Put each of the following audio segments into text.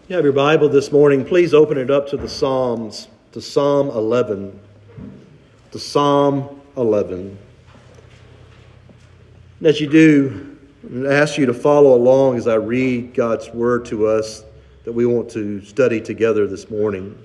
You have your Bible this morning. Please open it up to the Psalms, to Psalm 11. To Psalm 11. And as you do, I ask you to follow along as I read God's Word to us that we want to study together this morning.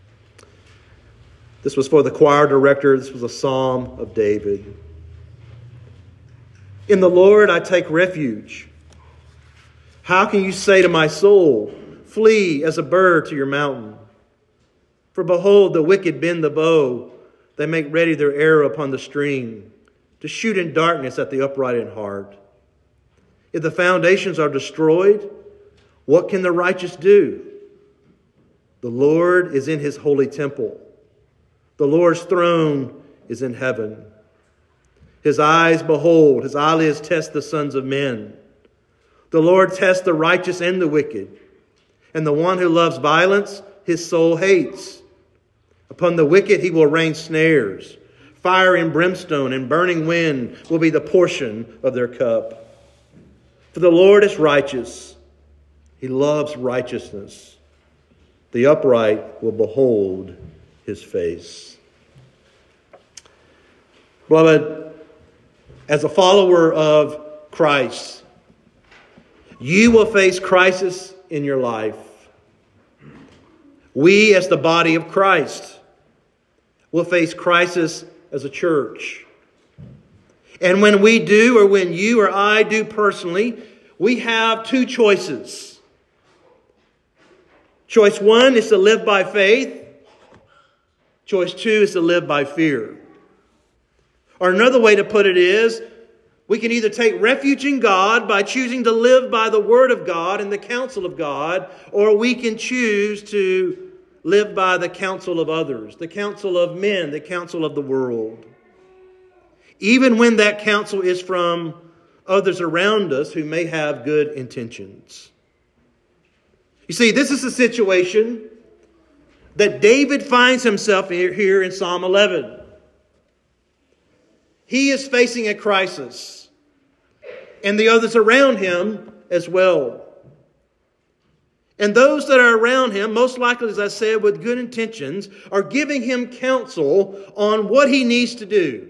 This was for the choir director. This was a Psalm of David. In the Lord I take refuge. How can you say to my soul, flee as a bird to your mountain? For behold, the wicked bend the bow. They make ready their arrow upon the string, to shoot in darkness at the upright in heart. If the foundations are destroyed, what can the righteous do? The Lord is in his holy temple. The Lord's throne is in heaven. His eyes behold, his eyelids test the sons of men. The Lord tests the righteous and the wicked. And the one who loves violence, his soul hates. Upon the wicked he will rain snares. Fire and brimstone and burning wind will be the portion of their cup. For the Lord is righteous. He loves righteousness. The upright will behold his face. Beloved, as a follower of Christ, you will face crisis in your life. We, as the body of Christ, will face crisis as a church. And when we do, or when you or I do personally, we have two choices. Choice one is to live by faith. Choice two is to live by fear. Or another way to put it is, we can either take refuge in God by choosing to live by the Word of God and the counsel of God, or we can choose to live by the counsel of others, the counsel of men, the counsel of the world. Even when that counsel is from others around us who may have good intentions. You see, this is a situation that David finds himself here in Psalm 11. He is facing a crisis. And the others around him as well. And those that are around him, most likely, as I said, with good intentions, are giving him counsel on what he needs to do.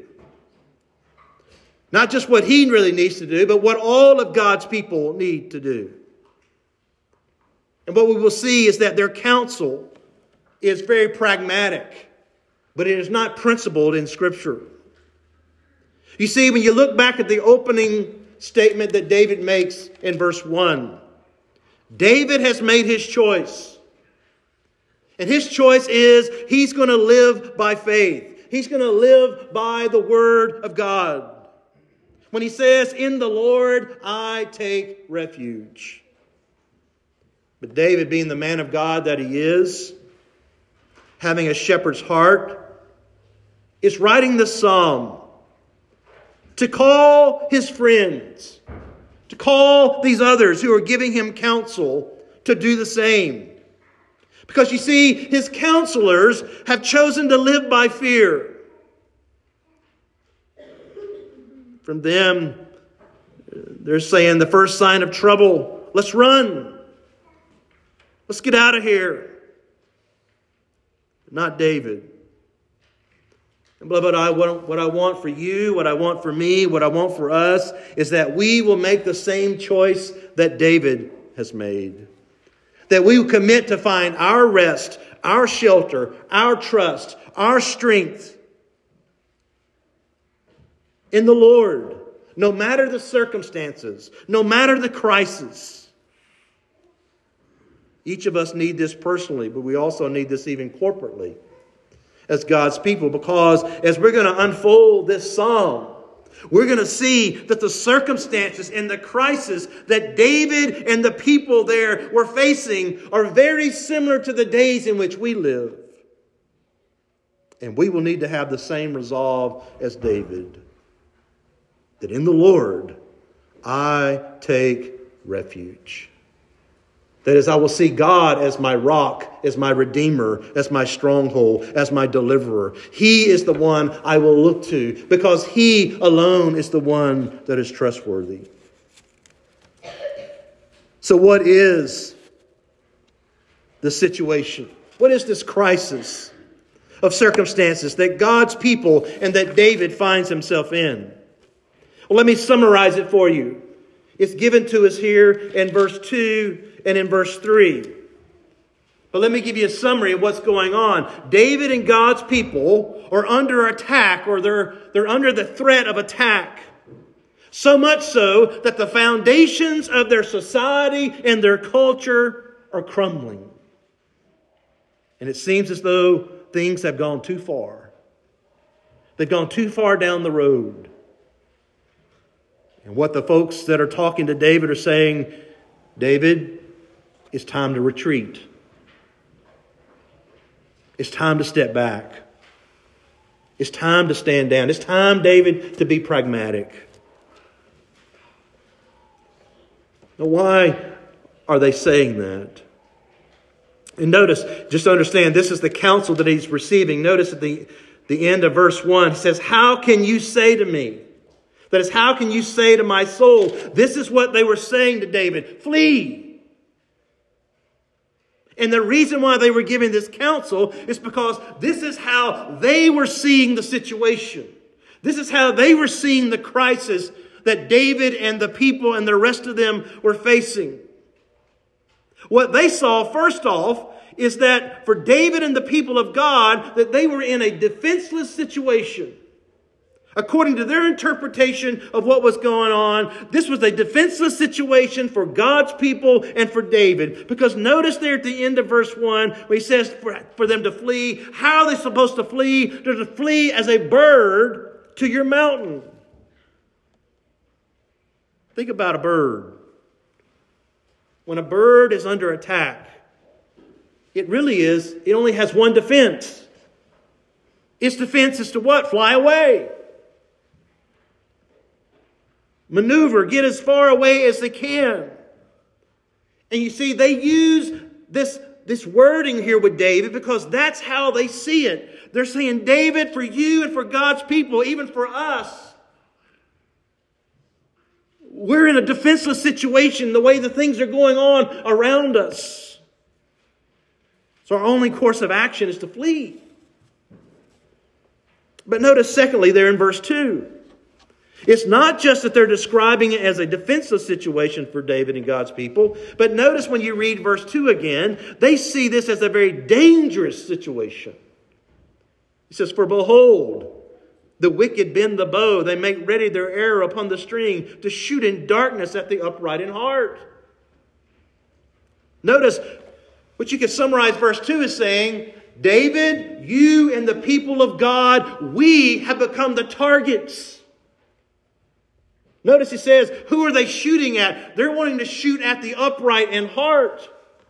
Not just what he really needs to do, but what all of God's people need to do. And what we will see is that their counsel is very pragmatic, but it is not principled in Scripture. You see, when you look back at the opening statement that David makes in verse 1, David has made his choice. And his choice is he's going to live by faith. He's going to live by the Word of God. When he says, in the Lord I take refuge. But David, being the man of God that he is, having a shepherd's heart, is writing this psalm to call his friends, to call these others who are giving him counsel to do the same. Because you see, his counselors have chosen to live by fear. From them, they're saying the first sign of trouble, let's run. Let's get out of here. Not David. And beloved, what I want for you, what I want for me, what I want for us is that we will make the same choice that David has made. That we will commit to find our rest, our shelter, our trust, our strength in the Lord. No matter the circumstances, no matter the crisis. Each of us need this personally, but we also need this even corporately as God's people, because as we're going to unfold this psalm, we're going to see that the circumstances and the crisis that David and the people there were facing are very similar to the days in which we live. And we will need to have the same resolve as David. That in the Lord, I take refuge. That is, I will see God as my rock, as my redeemer, as my stronghold, as my deliverer. He is the one I will look to because He alone is the one that is trustworthy. So what is the situation? What is this crisis of circumstances that God's people and that David finds himself in? Well, let me summarize it for you. It's given to us here in verse 2 and in verse 3. But let me give you a summary of what's going on. David and God's people are under attack, or they're under the threat of attack. So much so that the foundations of their society and their culture are crumbling. And it seems as though things have gone too far. They've gone too far down the road. And what the folks that are talking to David are saying, David, it's time to retreat. It's time to step back. It's time to stand down. It's time, David, to be pragmatic. Now, why are they saying that? And notice, just understand, this is the counsel that he's receiving. Notice at the end of verse 1, he says, how can you say to me? That is, how can you say to my soul? This is what they were saying to David. Flee. And the reason why they were giving this counsel is because this is how they were seeing the situation. This is how they were seeing the crisis that David and the people and the rest of them were facing. What they saw, first off, is that for David and the people of God, that they were in a defenseless situation. According to their interpretation of what was going on, this was a defenseless situation for God's people and for David. Because notice there at the end of verse 1, where he says for them to flee. How are they supposed to flee? They're to flee as a bird to your mountain. Think about a bird. When a bird is under attack, it only has one defense. Its defense is to what? Fly away. Maneuver, get as far away as they can. And you see, they use this wording here with David because that's how they see it. They're saying, David, for you and for God's people, even for us, we're in a defenseless situation the way the things are going on around us. So our only course of action is to flee. But notice, secondly, there in verse 2, it's not just that they're describing it as a defenseless situation for David and God's people, but notice when you read verse 2 again, they see this as a very dangerous situation. He says, for behold, the wicked bend the bow. They make ready their arrow upon the string to shoot in darkness at the upright in heart. Notice, what you can summarize verse 2 is saying, David, you and the people of God, we have become the targets. Notice he says, who are they shooting at? They're wanting to shoot at the upright in heart.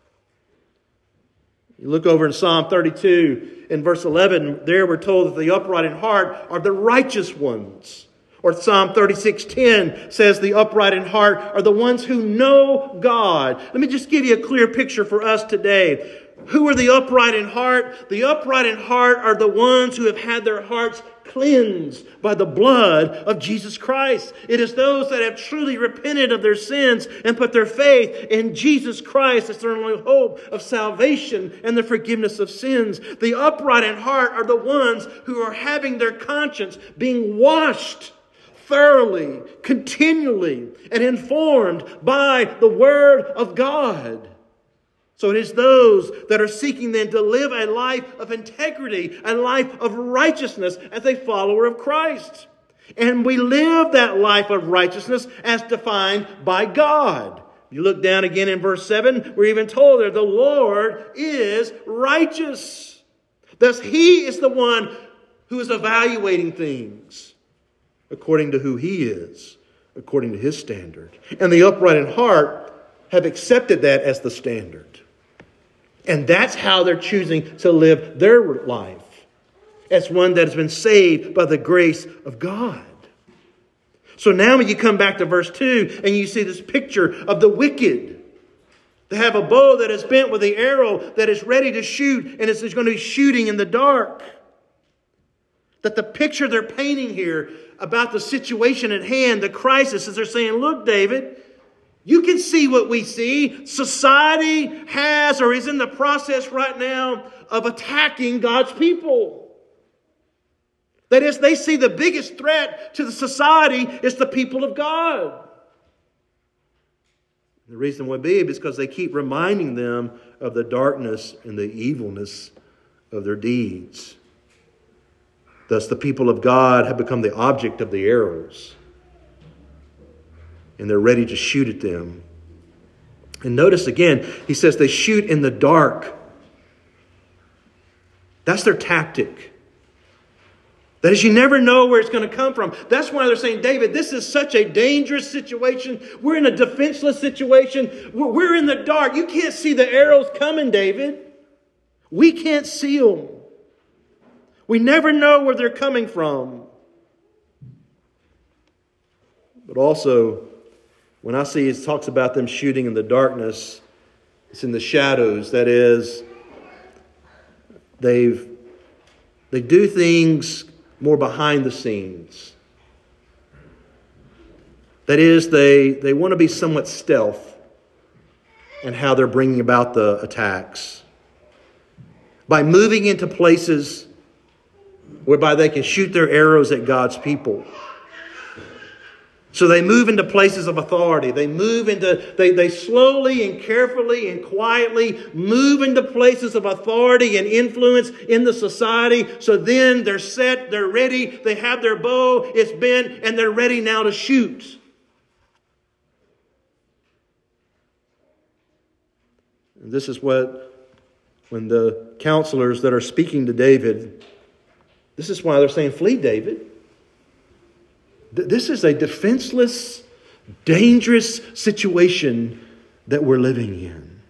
You look over in Psalm 32 in verse 11, there we're told that the upright in heart are the righteous ones. Or Psalm 36:10 says the upright in heart are the ones who know God. Let me just give you a clear picture for us today. Who are the upright in heart? The upright in heart are the ones who have had their hearts cleansed by the blood of Jesus Christ. It is those that have truly repented of their sins and put their faith in Jesus Christ as their only hope of salvation and the forgiveness of sins. The upright in heart are the ones who are having their conscience being washed thoroughly, continually, and informed by the Word of God. So it is those that are seeking then to live a life of integrity, a life of righteousness as a follower of Christ. And we live that life of righteousness as defined by God. You look down again in verse 7, we're even told there, the Lord is righteous. Thus, He is the one who is evaluating things according to who He is, according to His standard. And the upright in heart have accepted that as the standard. And that's how they're choosing to live their life, as one that has been saved by the grace of God. So now when you come back to verse 2 and you see this picture of the wicked. They have a bow that is bent with the arrow that is ready to shoot, and it's going to be shooting in the dark. That the picture they're painting here about the situation at hand, the crisis, is they're saying, look, David, You can see what we see. Society has or is in the process right now of attacking God's people. That is, they see the biggest threat to the society is the people of God. The reason would be because they keep reminding them of the darkness and the evilness of their deeds. Thus, the people of God have become the object of the arrows. And they're ready to shoot at them. And notice again, he says they shoot in the dark. That's their tactic. That is, you never know where it's going to come from. That's why they're saying, David, this is such a dangerous situation. We're in a defenseless situation. We're in the dark. You can't see the arrows coming, David. We can't see them. We never know where they're coming from. But also, when I see it talks about them shooting in the darkness, it's in the shadows. That is, they do things more behind the scenes. That is, they want to be somewhat stealth in how they're bringing about the attacks. By moving into places whereby they can shoot their arrows at God's people. So they move into places of authority. They slowly and carefully and quietly move into places of authority and influence in the society. So then they're set, they're ready, they have their bow, it's bent, and they're ready now to shoot. And this is when the counselors that are speaking to David, this is why they're saying, flee, David. This is a defenseless, dangerous situation that we're living in.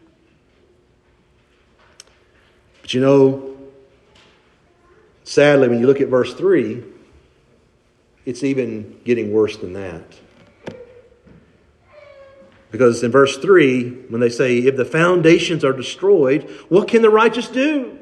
But you know, sadly, when you look at verse 3, it's even getting worse than that. Because in verse 3, when they say, if the foundations are destroyed, what can the righteous do?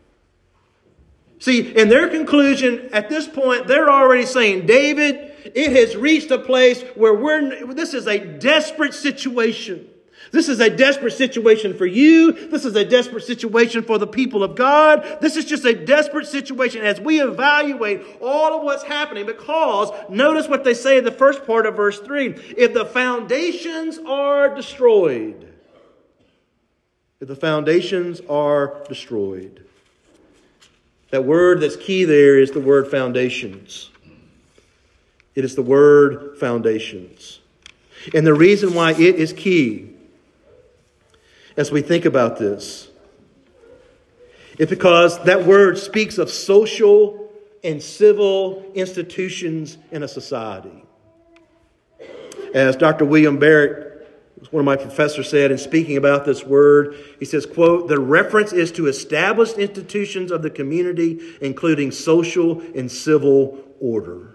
See, in their conclusion, at this point, they're already saying, David, it has reached a place where this is a desperate situation. This is a desperate situation for you. This is a desperate situation for the people of God. This is just a desperate situation as we evaluate all of what's happening. Because notice what they say in the first part of verse 3. If the foundations are destroyed. If the foundations are destroyed. That word that's key there is the word foundations. It is the word foundations. And the reason why it is key as we think about this is because that word speaks of social and civil institutions in a society. As Dr. William Barrett, one of my professors, said in speaking about this word, he says, quote, the reference is to established institutions of the community, including social and civil order.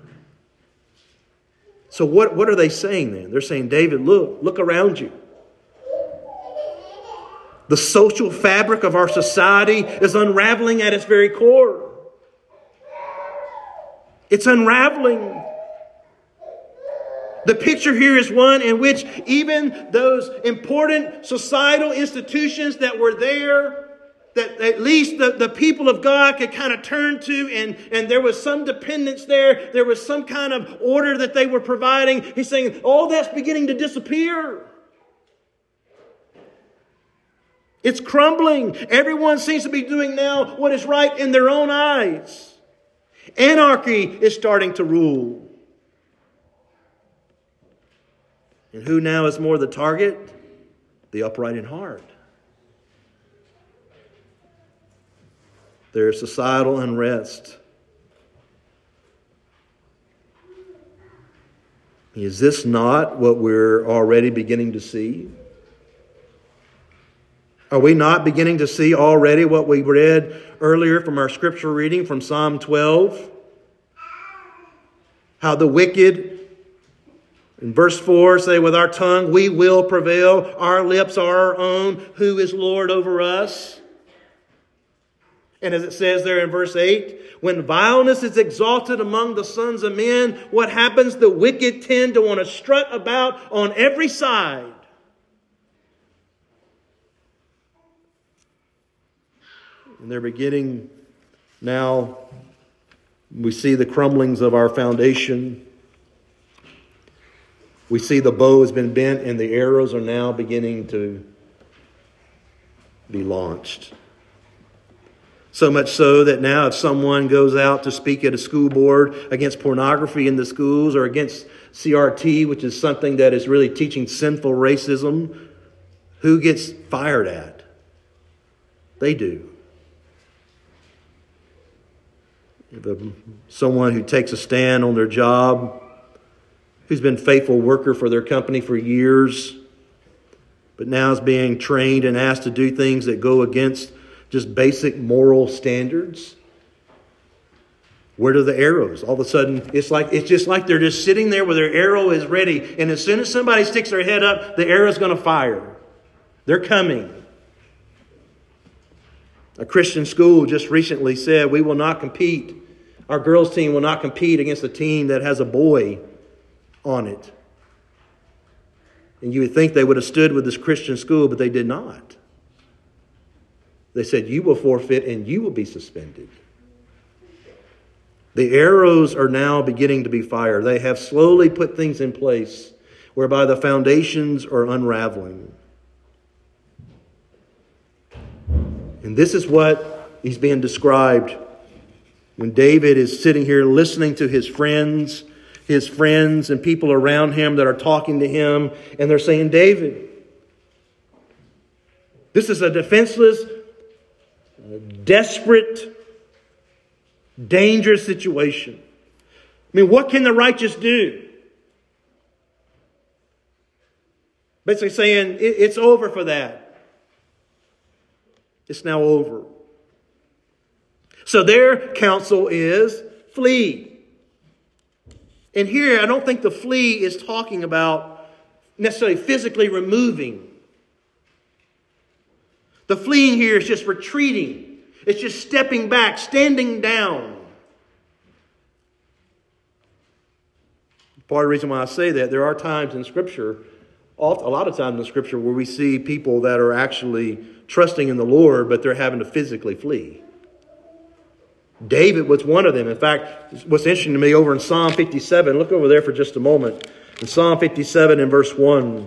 So what are they saying then? They're saying, David, look around you. The social fabric of our society is unraveling at its very core. It's unraveling. The picture here is one in which even those important societal institutions that were there, that at least the people of God could kind of turn to, and there was some dependence there. There was some kind of order that they were providing. He's saying all that's beginning to disappear. It's crumbling. Everyone seems to be doing now what is right in their own eyes. Anarchy is starting to rule. And who now is more the target? The upright in heart. There's societal unrest. Is this not what we're already beginning to see? Are we not beginning to see already what we read earlier from our scripture reading from Psalm 12? How the wicked, in verse 4, say, with our tongue we will prevail. Our lips are our own. Who is Lord over us? And as it says there in verse 8, when vileness is exalted among the sons of men, what happens? The wicked tend to want to strut about on every side. And they're beginning now. We see the crumblings of our foundation. We see the bow has been bent and the arrows are now beginning to be launched. So much so that now if someone goes out to speak at a school board against pornography in the schools or against CRT, which is something that is really teaching sinful racism, who gets fired at? They do. Someone who takes a stand on their job, who's been a faithful worker for their company for years, but now is being trained and asked to do things that go against just basic moral standards. Where are the arrows? All of a sudden, it's just like they're just sitting there where their arrow is ready. And as soon as somebody sticks their head up, the arrow's going to fire. They're coming. A Christian school just recently said, we will not compete. Our girls team will not compete against a team that has a boy on it. And you would think they would have stood with this Christian school, but they did not. They said, you will forfeit and you will be suspended. The arrows are now beginning to be fired. They have slowly put things in place whereby the foundations are unraveling. And this is what is being described when David is sitting here listening to his friends and people around him that are talking to him, and they're saying, David, this is a defenseless, desperate, dangerous situation. I mean, what can the righteous do? Basically saying, it's over for that. It's now over. So their counsel is flee. And here, I don't think the flee is talking about necessarily physically removing. The fleeing here is just retreating. It's just stepping back, standing down. Part of the reason why I say that, there are times in Scripture, a lot of times in Scripture, where we see people that are actually trusting in the Lord, but they're having to physically flee. David was one of them. In fact, what's interesting to me over in Psalm 57, look over there for just a moment. In Psalm 57 in verse 1,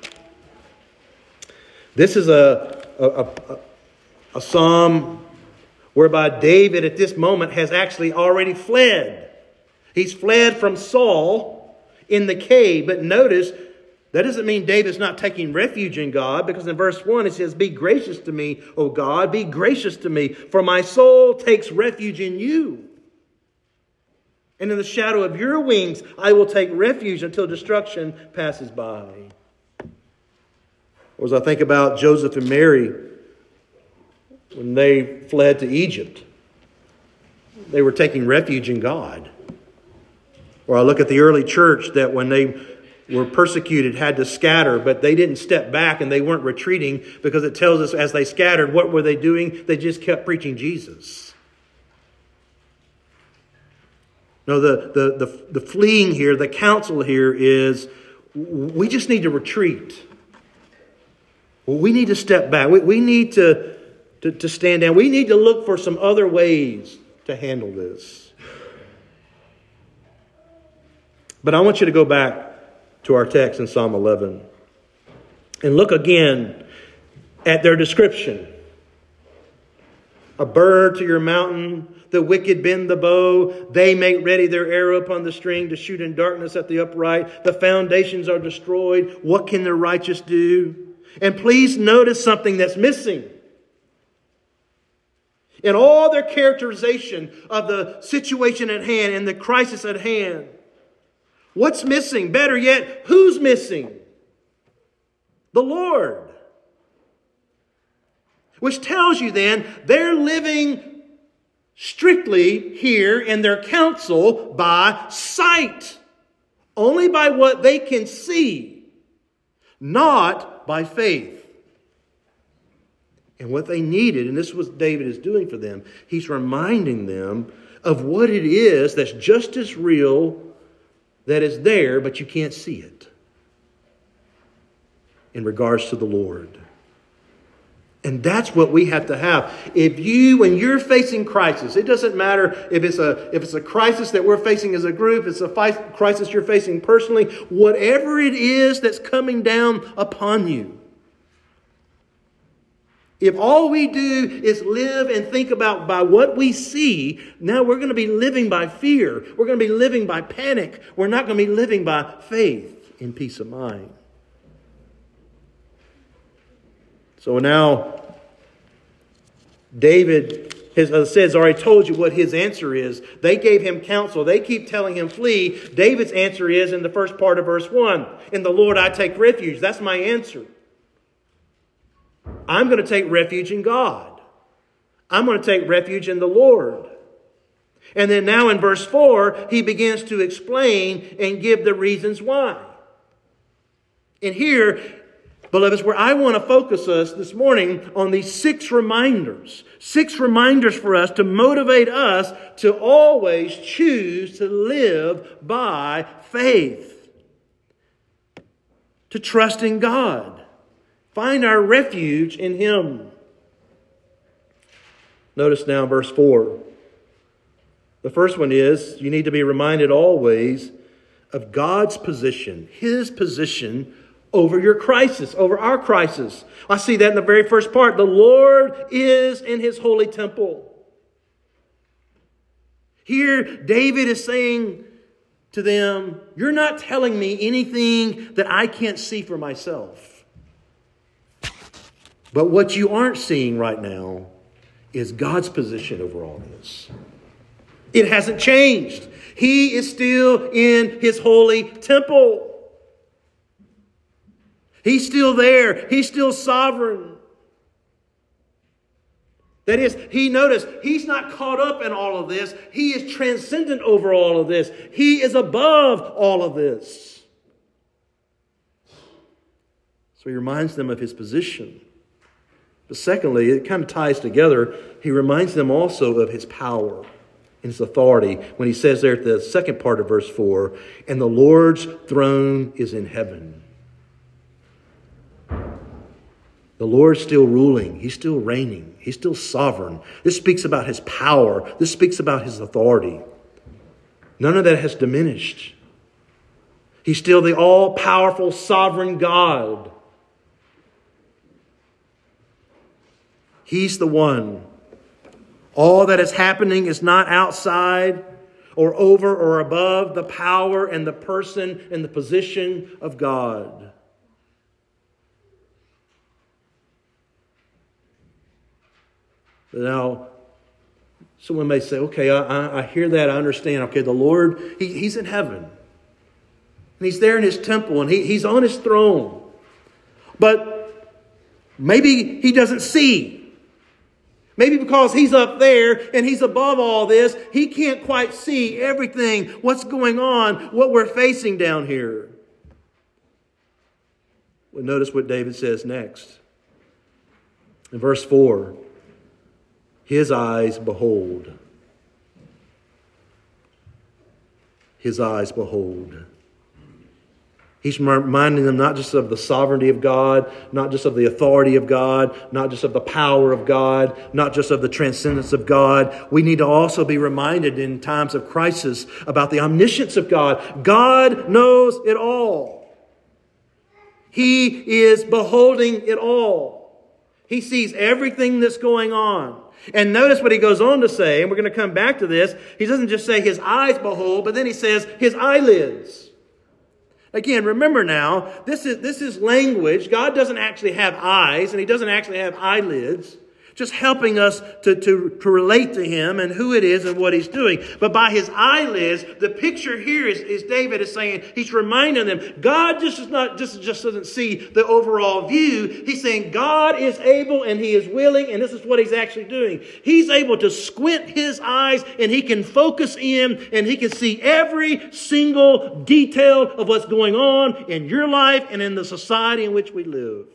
this is a psalm whereby David at this moment has actually already fled. He's fled from Saul in the cave. But notice, that doesn't mean David's not taking refuge in God, because in verse 1 it says, be gracious to me, O God, be gracious to me, for my soul takes refuge in you. And in the shadow of your wings I will take refuge until destruction passes by. Or as I think about Joseph and Mary, when they fled to Egypt, they were taking refuge in God. Or I look at the early church that when they were persecuted, had to scatter, but they didn't step back and they weren't retreating, because it tells us as they scattered, what were they doing? They just kept preaching Jesus. No, the fleeing here, the counsel here is, we just need to retreat. We need to step back. We need to stand down. We need to look for some other ways to handle this. But I want you to go back to our text in Psalm 11 and look again at their description. A bird to your mountain, the wicked bend the bow, they make ready their arrow upon the string to shoot in darkness at the upright. The foundations are destroyed. What can the righteous do? And please notice something that's missing. In all their characterization of the situation at hand and the crisis at hand, what's missing? Better yet, who's missing? The Lord. Which tells you then, they're living strictly here in their counsel by sight. Only by what they can see. Not by faith. And what they needed, and this is what David is doing for them, he's reminding them of what it is that's just as real, that is there, but you can't see it, in regards to the Lord. And that's what we have to have. When you're facing crisis, it doesn't matter if it's a crisis that we're facing as a group, it's a crisis you're facing personally, whatever it is that's coming down upon you. If all we do is live and think about by what we see, now we're going to be living by fear. We're going to be living by panic. We're not going to be living by faith in peace of mind. So now, David has already told you what his answer is. They gave him counsel. They keep telling him flee. David's answer is in the first part of verse 1. In the Lord I take refuge. That's my answer. I'm going to take refuge in God. I'm going to take refuge in the Lord. And then now in verse 4, he begins to explain and give the reasons why. And here, beloveds, where I want to focus us this morning on these 6 reminders. 6 reminders for us to motivate us to always choose to live by faith. To trust in God. Find our refuge in Him. Notice now verse 4. The first one is, you need to be reminded always of God's position. His position over your crisis, over our crisis. I see that in the very first part. The Lord is in His holy temple. Here, David is saying to them, you're not telling me anything that I can't see for myself. But what you aren't seeing right now is God's position over all this. It hasn't changed. He is still in His holy temple. He's still there. He's still sovereign. That is, He's not caught up in all of this. He is transcendent over all of this. He is above all of this. So He reminds them of His position. But secondly, it kind of ties together. He reminds them also of His power and His authority when He says there at the second part of verse 4, and the Lord's throne is in heaven. The Lord's still ruling. He's still reigning. He's still sovereign. This speaks about His power. This speaks about His authority. None of that has diminished. He's still the all-powerful, sovereign God. He's the one. All that is happening is not outside or over or above the power and the person and the position of God. Now, someone may say, okay, I hear that, I understand. Okay, the Lord, He's in heaven. And He's there in His temple and He's on His throne. But maybe He doesn't see. Maybe because He's up there and He's above all this, He can't quite see everything, what's going on, what we're facing down here. Well, notice what David says next. In verse 4, His eyes behold. His eyes behold. He's reminding them not just of the sovereignty of God, not just of the authority of God, not just of the power of God, not just of the transcendence of God. We need to also be reminded in times of crisis about the omniscience of God. God knows it all. He is beholding it all. He sees everything that's going on. And notice what he goes on to say, and we're going to come back to this. He doesn't just say His eyes behold, but then he says His eyelids. Again, remember now, this is language. God doesn't actually have eyes, and He doesn't actually have eyelids. Just helping us to relate to Him and who it is and what He's doing. But by His eyelids, the picture here is David is saying, he's reminding them, God just doesn't see the overall view. He's saying God is able and He is willing, and this is what He's actually doing. He's able to squint His eyes and He can focus in and He can see every single detail of what's going on in your life and in the society in which we live.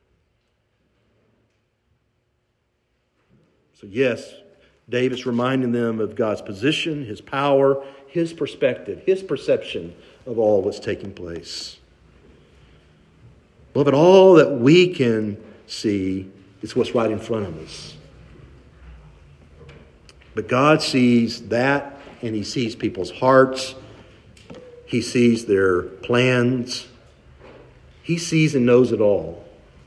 So yes, David's reminding them of God's position, His power, His perspective, His perception of all that's taking place. Beloved, all that we can see It's what's right in front of us. But God sees that, and He sees people's hearts. He sees their plans. He sees and knows it all.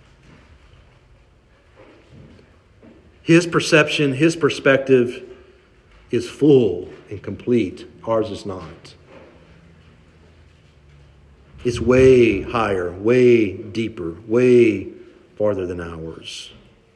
His perception, His perspective is full and complete. Ours is not. It's way higher, way deeper, way farther than ours.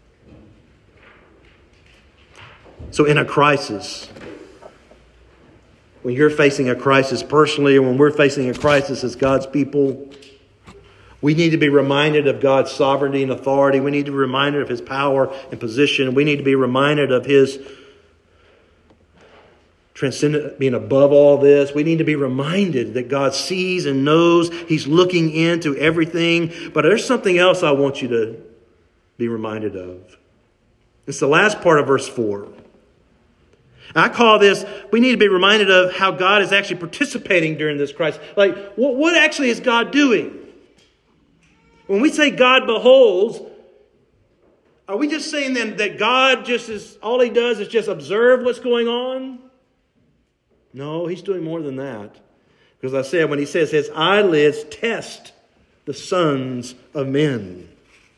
So in a crisis, when you're facing a crisis personally, or when we're facing a crisis as God's people, we need to be reminded of God's sovereignty and authority. We need to be reminded of His power and position. We need to be reminded of His transcendent, being above all this. We need to be reminded that God sees and knows. He's looking into everything. But there's something else I want you to be reminded of. It's the last part of verse 4. I call this, we need to be reminded of how God is actually participating during this crisis. Like, what actually is God doing? When we say God beholds, are we just saying then that God just is, all He does is just observe what's going on? No, He's doing more than that. Because I said, when He says His eyelids test the sons of men.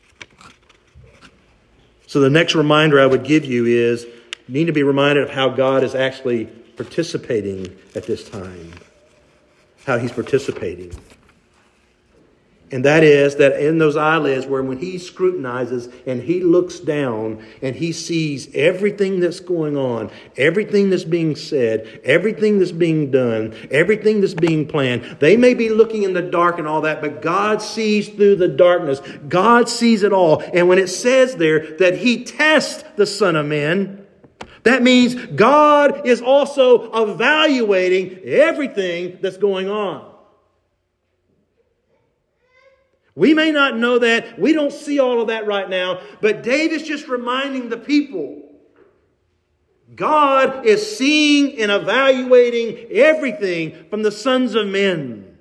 So the next reminder I would give you is, you need to be reminded of how God is actually participating at this time. How He's participating. And that is that in those eyelids, where when He scrutinizes and He looks down and He sees everything that's going on, everything that's being said, everything that's being done, everything that's being planned. They may be looking in the dark and all that, but God sees through the darkness. God sees it all. And when it says there that He tests the Son of Man, that means God is also evaluating everything that's going on. We may not know that. We don't see all of that right now. But David's just reminding the people. God is seeing and evaluating everything from the sons of men.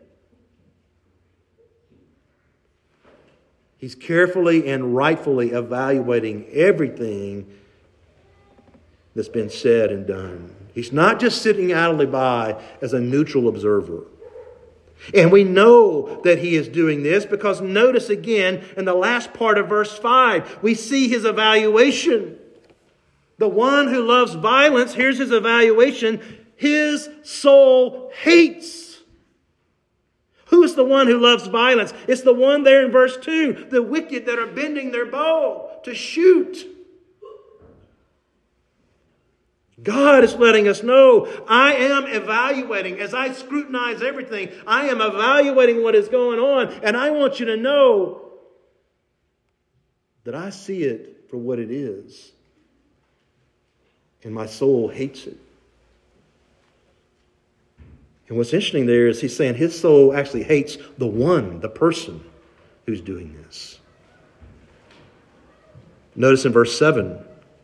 He's carefully and rightfully evaluating everything that's been said and done. He's not just sitting idly by as a neutral observer. And we know that He is doing this because notice again in the last part of verse 5, we see His evaluation. The one who loves violence, here's His evaluation, his soul hates. Who is the one who loves violence? It's the one there in verse 2, the wicked that are bending their bow to shoot. God is letting us know, I am evaluating. As I scrutinize everything, I am evaluating what is going on. And I want you to know that I see it for what it is. And my soul hates it. And what's interesting there is He's saying His soul actually hates the person who's doing this. Notice in verse 7,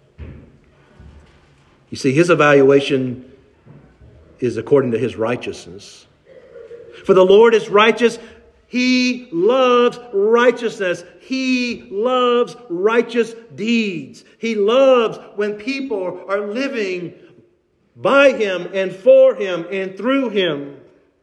you see, His evaluation is according to His righteousness. For the Lord is righteous. He loves righteousness. He loves righteous deeds. He loves when people are living by Him and for Him and through Him.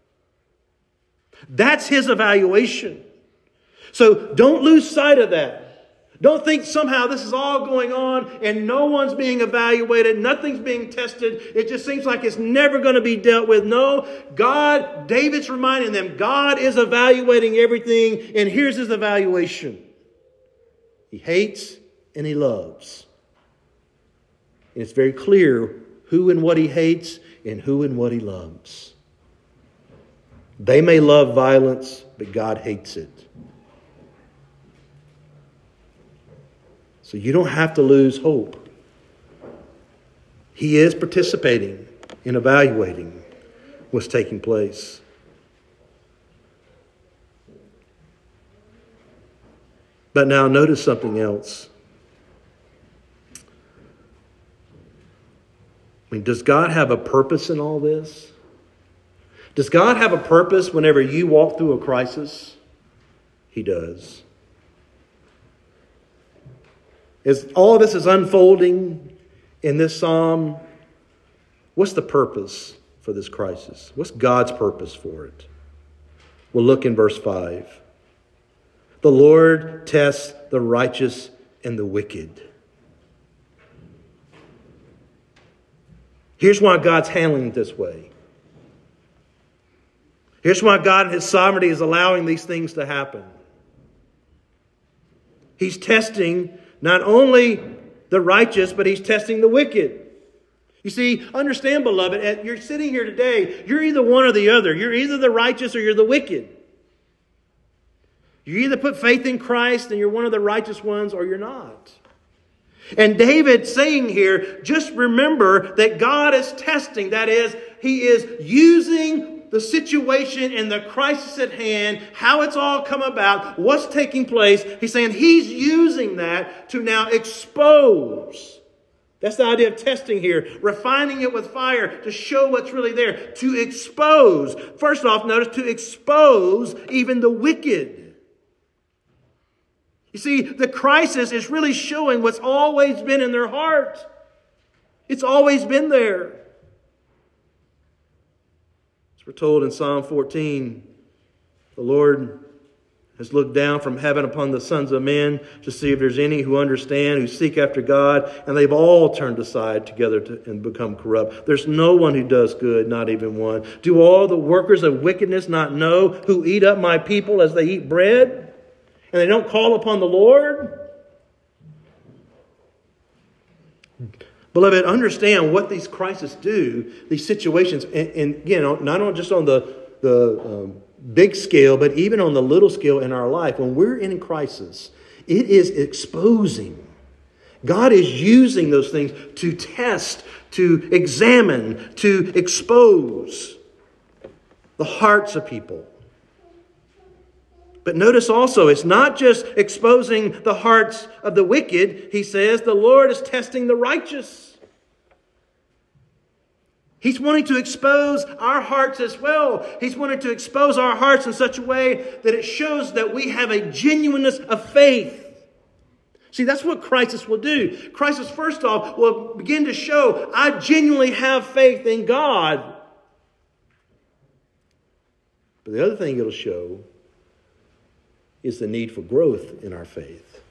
That's His evaluation. So don't lose sight of that. Don't think somehow this is all going on and no one's being evaluated, nothing's being tested. It just seems like it's never going to be dealt with. No, God, David's reminding them, God is evaluating everything, and here's His evaluation. He hates and He loves. And it's very clear who and what He hates and who and what He loves. They may love violence, but God hates it. So you don't have to lose hope. He is participating in evaluating what's taking place. But now notice something else. I mean, does God have a purpose in all this? Does God have a purpose whenever you walk through a crisis? He does. As all this is unfolding in this psalm, what's the purpose for this crisis? What's God's purpose for it? We'll look in verse 5. The Lord tests the righteous and the wicked. Here's why God's handling it this way. Here's why God in His sovereignty is allowing these things to happen. He's testing not only the righteous, but He's testing the wicked. You see, understand, beloved, you're sitting here today, you're either one or the other. You're either the righteous or you're the wicked. You either put faith in Christ and you're one of the righteous ones, or you're not. And David's saying here, just remember that God is testing. That is, He is using the situation and the crisis at hand, how it's all come about, what's taking place. He's saying He's using that to now expose. That's the idea of testing here. Refining it with fire to show what's really there. To expose. First off, notice, to expose even the wicked. You see, the crisis is really showing what's always been in their heart. It's always been there. As we're told in Psalm 14, the Lord has looked down from heaven upon the sons of men to see if there's any who understand, who seek after God, and they've all turned aside together and become corrupt. There's no one who does good, not even one. Do all the workers of wickedness not know, who eat up my people as they eat bread? And they don't call upon the Lord? Beloved, understand what these crises do, these situations, and again, not only just on the big scale, but even on the little scale in our life. When we're in crisis, it is exposing. God is using those things to test, to examine, to expose the hearts of people. But notice also, it's not just exposing the hearts of the wicked. He says the Lord is testing the righteous. He's wanting to expose our hearts as well. He's wanting to expose our hearts in such a way that it shows that we have a genuineness of faith. See, that's what crisis will do. Crisis, first off, will begin to show I genuinely have faith in God. But the other thing it'll show is the need for growth in our faith.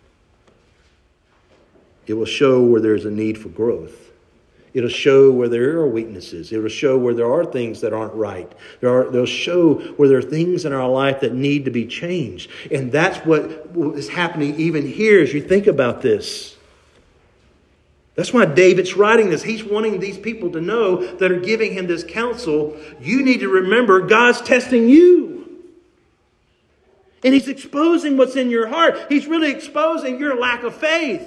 It will show where there's a need for growth. It'll show where there are weaknesses. It'll show where there are things that aren't right. They'll show where there are things in our life that need to be changed. And that's what is happening even here as you think about this. That's why David's writing this. He's wanting these people to know that are giving him this counsel. You need to remember God's testing you. And He's exposing what's in your heart. He's really exposing your lack of faith.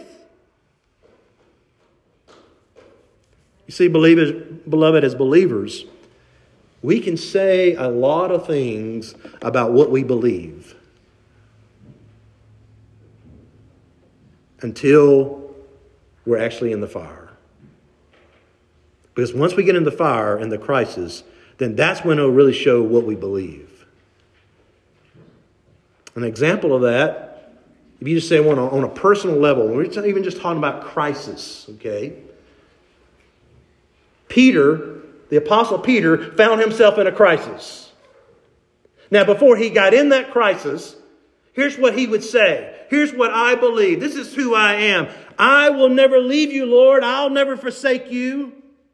You see, beloved, as believers, we can say a lot of things about what we believe until we're actually in the fire. Because once we get in the fire and the crisis, then that's when it'll really show what we believe. An example of that, if you just say on a personal level, we're not even just talking about crisis, okay? Peter, the Apostle Peter, found himself in a crisis. Now, before he got in that crisis, here's what he would say. Here's what I believe. This is who I am. I will never leave you, Lord. I'll never forsake you.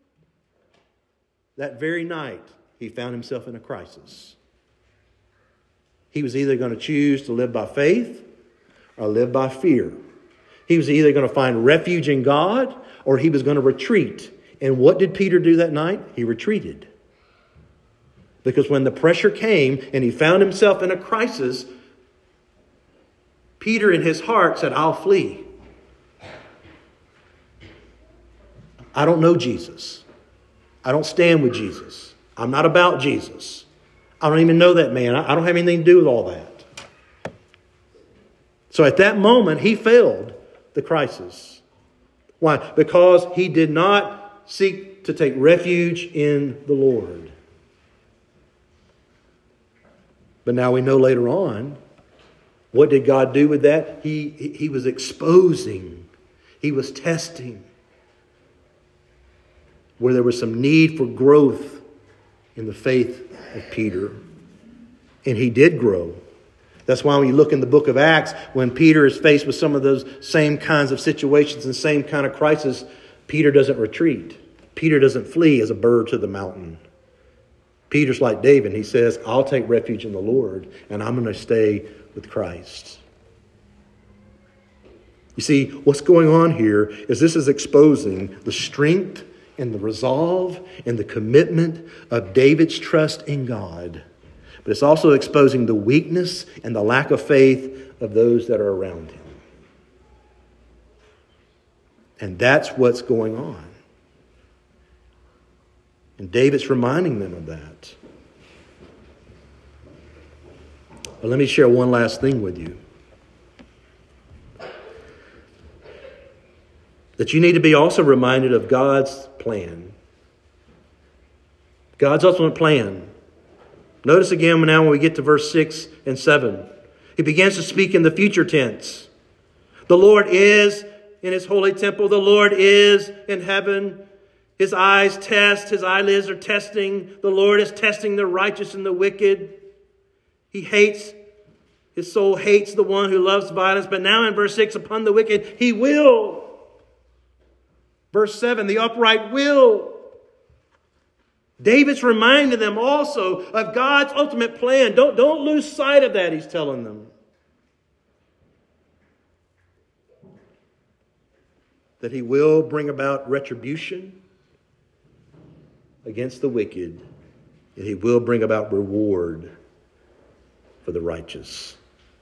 That very night, he found himself in a crisis. He was either going to choose to live by faith or live by fear. He was either going to find refuge in God or he was going to retreat. And what did Peter do that night? He retreated. Because when the pressure came and he found himself in a crisis, Peter in his heart said, I'll flee. I don't know Jesus. I don't stand with Jesus. I'm not about Jesus. I don't even know that man. I don't have anything to do with all that. So at that moment, he failed the crisis. Why? Because he did not seek to take refuge in the Lord. But now we know later on, what did God do with that? He was exposing He was testing where there was some need for growth in the faith of Peter. And he did grow. That's why when you look in the book of Acts, when Peter is faced with some of those same kinds of situations and same kind of crisis, Peter doesn't retreat. Peter doesn't flee as a bird to the mountain. Peter's like David. He says, I'll take refuge in the Lord, and I'm going to stay with Christ. You see, what's going on here is this is exposing the strength and the resolve and the commitment of David's trust in God. But it's also exposing the weakness and the lack of faith of those that are around him. And that's what's going on. And David's reminding them of that. But let me share one last thing with you. That you need to be also reminded of God's plan. God's ultimate plan. Notice again now when we get to verse 6 and 7. He begins to speak in the future tense. The Lord is in his holy temple. The Lord is in heaven. His eyes test. His eyelids are testing. The Lord is testing the righteous and the wicked. He hates. His soul hates the one who loves violence. But now in verse 6, upon the wicked, he will. Verse 7, the upright will. David's reminding them also of God's ultimate plan. Don't lose sight of that, he's telling them. That he will bring about retribution against the wicked, and he will bring about reward for the righteous.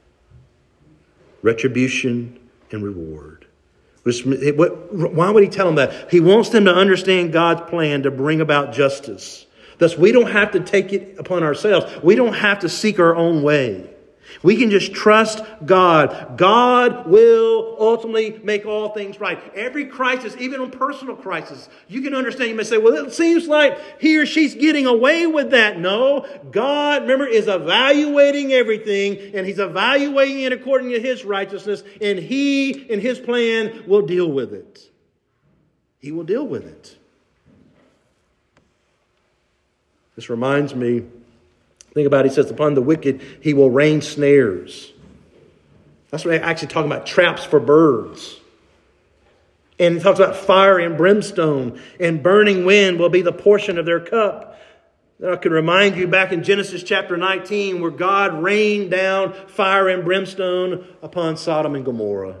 Retribution and reward. Why would he tell them that? He wants them to understand God's plan to bring about justice. Thus, we don't have to take it upon ourselves. We don't have to seek our own way. We can just trust God. God will ultimately make all things right. Every crisis, even a personal crisis, you can understand. You may say, well, it seems like he or she's getting away with that. No, God, remember, is evaluating everything, and he's evaluating it according to his righteousness, and he, in his plan, will deal with it. He will deal with it. This reminds me, think about it, he says, upon the wicked, he will rain snares. That's what actually talking about, traps for birds. And he talks about fire and brimstone, and burning wind will be the portion of their cup. I can remind you back in Genesis chapter 19, where God rained down fire and brimstone upon Sodom and Gomorrah.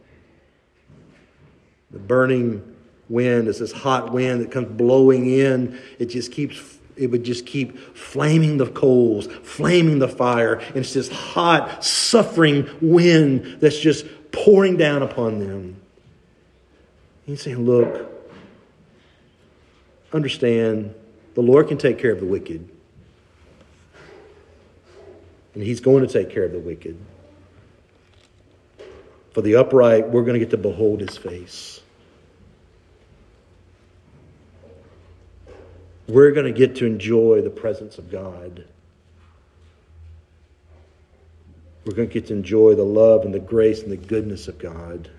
The burning wind is this hot wind that comes blowing in. It would just keep flaming the coals, flaming the fire. And it's this hot, suffering wind that's just pouring down upon them. He's saying, look, understand, the Lord can take care of the wicked. And he's going to take care of the wicked. For the upright, we're going to get to behold his face. We're going to get to enjoy the presence of God. We're going to get to enjoy the love and the grace and the goodness of God.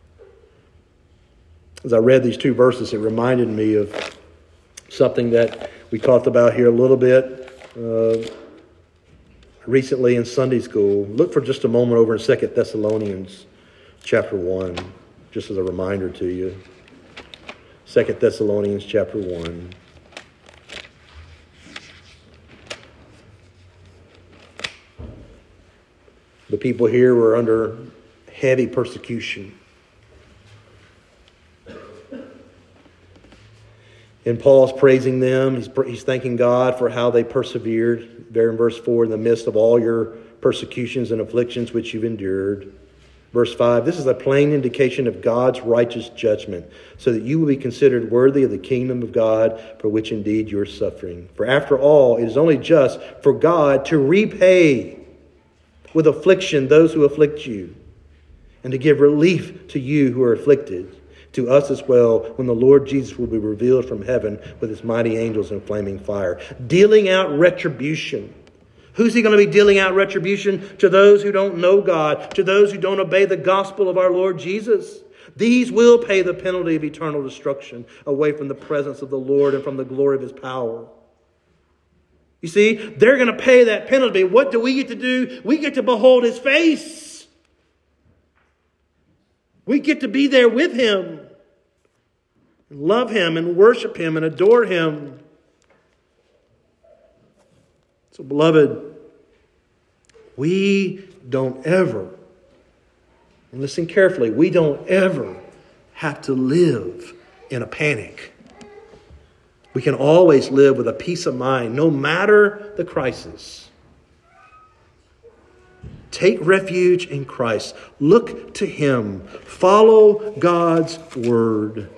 As I read these two verses, it reminded me of something that we talked about here a little bit recently in Sunday school. Look for just a moment over in 2 Thessalonians chapter 1, just as a reminder to you. 2 Thessalonians chapter 1. The people here were under heavy persecution. And Paul's praising them. He's thanking God for how they persevered. There in verse 4, in the midst of all your persecutions and afflictions which you've endured. Verse 5, this is a plain indication of God's righteous judgment, so that you will be considered worthy of the kingdom of God, for which indeed you're suffering. For after all, it is only just for God to repay with affliction those who afflict you, and to give relief to you who are afflicted, to us as well, when the Lord Jesus will be revealed from heaven with his mighty angels in flaming fire, dealing out retribution. Who's he going to be dealing out retribution? To those who don't know God, to those who don't obey the gospel of our Lord Jesus. These will pay the penalty of eternal destruction away from the presence of the Lord and from the glory of His power. You see, they're going to pay that penalty. What do we get to do? We get to behold His face. We get to be there with Him, and love Him and worship Him and adore Him. So, beloved, we don't ever, and listen carefully, we don't ever have to live in a panic. We can always live with a peace of mind, no matter the crisis. Take refuge in Christ. Look to Him. Follow God's word.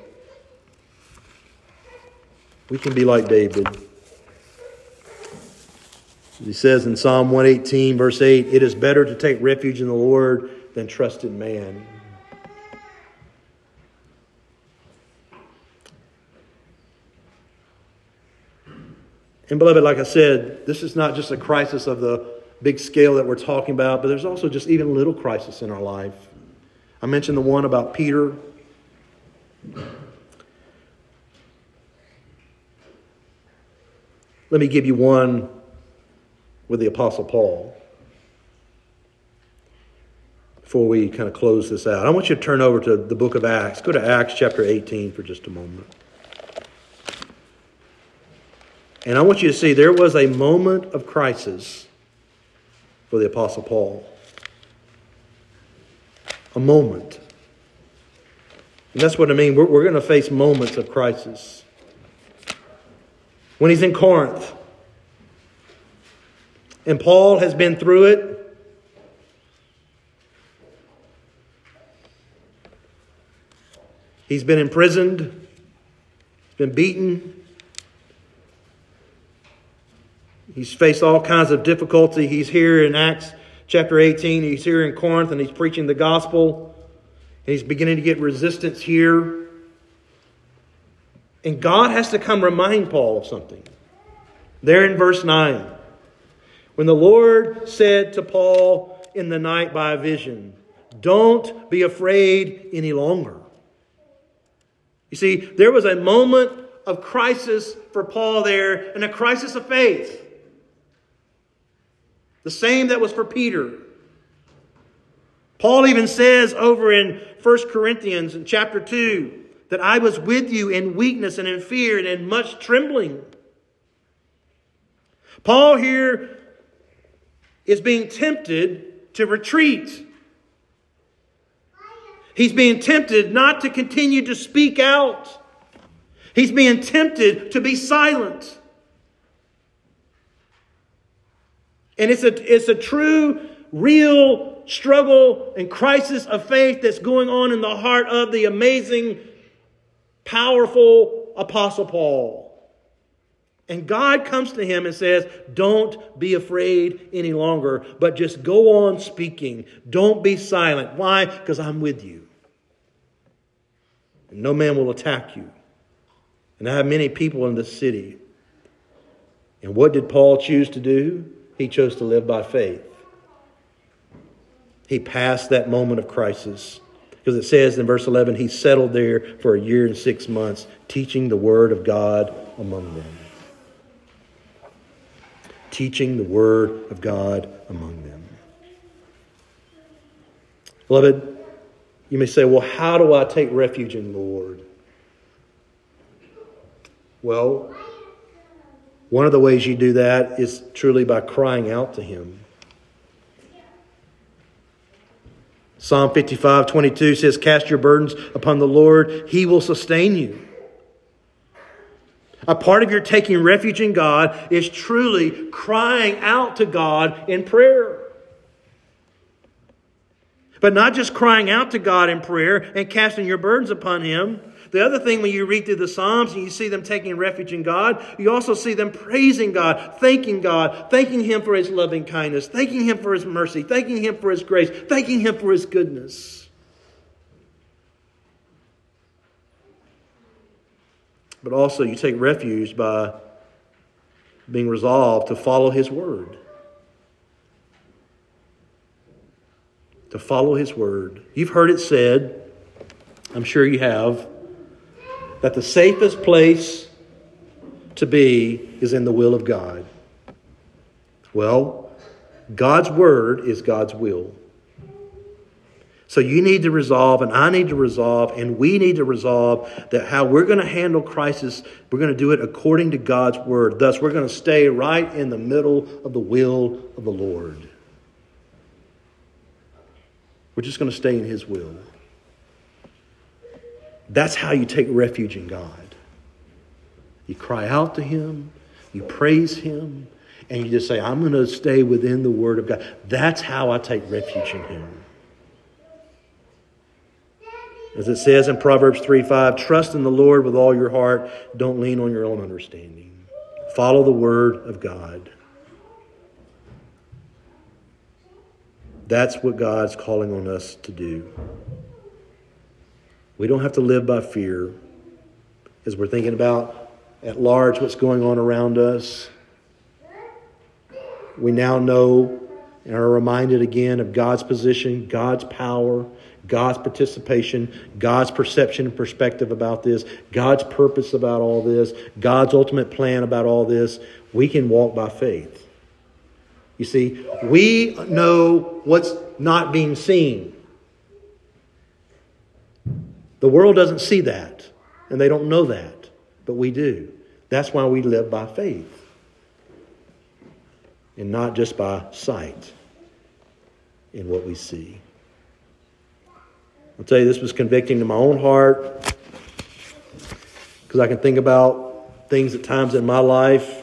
We can be like David. He says in Psalm 118, verse 8, "It is better to take refuge in the Lord than trust in man." And beloved, like I said, this is not just a crisis of the big scale that we're talking about, but there's also just even a little crisis in our life. I mentioned the one about Peter. Let me give you one with the Apostle Paul before we kind of close this out. I want you to turn over to the book of Acts. Go to Acts chapter 18 for just a moment. And I want you to see there was a moment of crisis for the Apostle Paul. A moment. And that's what I mean. We're going to face moments of crisis. When he's in Corinth, and Paul has been through it. He's been imprisoned. He's been beaten. He's faced all kinds of difficulty. He's here in Acts chapter 18. He's here in Corinth and he's preaching the gospel. And he's beginning to get resistance here. And God has to come remind Paul of something. There in verse 9. When the Lord said to Paul in the night by a vision, "Don't be afraid any longer." You see, there was a moment of crisis for Paul there, and a crisis of faith. The same that was for Peter. Paul even says over in 1 Corinthians in chapter 2 that I was with you in weakness and in fear and in much trembling. Paul here is being tempted to retreat. He's being tempted not to continue to speak out. He's being tempted to be silent. And it's a true, real struggle and crisis of faith that's going on in the heart of the amazing, powerful Apostle Paul. And God comes to him and says, "Don't be afraid any longer, but just go on speaking. Don't be silent." Why? Because I'm with you. And no man will attack you. And I have many people in this city. And what did Paul choose to do? He chose to live by faith. He passed that moment of crisis. Because it says in verse 11, he settled there for 1 year and 6 months, teaching the word of God among them. Teaching the word of God among them. Beloved, you may say, well, how do I take refuge in the Lord? Well, one of the ways you do that is truly by crying out to Him. Psalm 55:22 says, "Cast your burdens upon the Lord, He will sustain you." A part of your taking refuge in God is truly crying out to God in prayer. But not just crying out to God in prayer and casting your burdens upon Him. The other thing, when you read through the Psalms and you see them taking refuge in God, you also see them praising God, thanking Him for His loving kindness, thanking Him for His mercy, thanking Him for His grace, thanking Him for His goodness. But also you take refuge by being resolved to follow His word. To follow His word. You've heard it said I'm sure you have, that the safest place to be is in the will of God. Well, God's word is God's will. So you need to resolve, and I need to resolve, and we need to resolve that how we're going to handle crisis, we're going to do it according to God's word. Thus, we're going to stay right in the middle of the will of the Lord. We're just going to stay in His will. That's how you take refuge in God. You cry out to Him, you praise Him, and you just say, I'm going to stay within the Word of God. That's how I take refuge in Him. As it says in Proverbs 3:5, trust in the Lord with all your heart. Don't lean on your own understanding. Follow the Word of God. That's what God's calling on us to do. We don't have to live by fear as we're thinking about at large what's going on around us. We now know and are reminded again of God's position, God's power, God's participation, God's perception and perspective about this, God's purpose about all this, God's ultimate plan about all this. We can walk by faith. You see, we know what's not being seen. The world doesn't see that, and they don't know that, but we do. That's why we live by faith and not just by sight in what we see. I'll tell you, this was convicting to my own heart because I can think about things at times in my life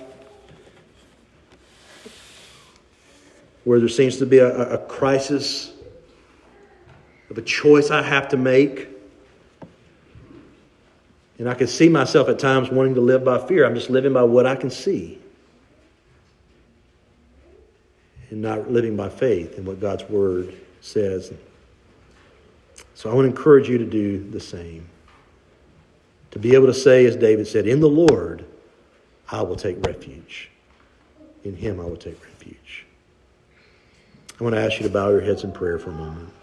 where there seems to be a crisis of a choice I have to make. And I can see myself at times wanting to live by fear. I'm just living by what I can see and not living by faith in what God's Word says. So I want to encourage you to do the same. To be able to say, as David said, in the Lord, I will take refuge. In Him, I will take refuge. I want to ask you to bow your heads in prayer for a moment.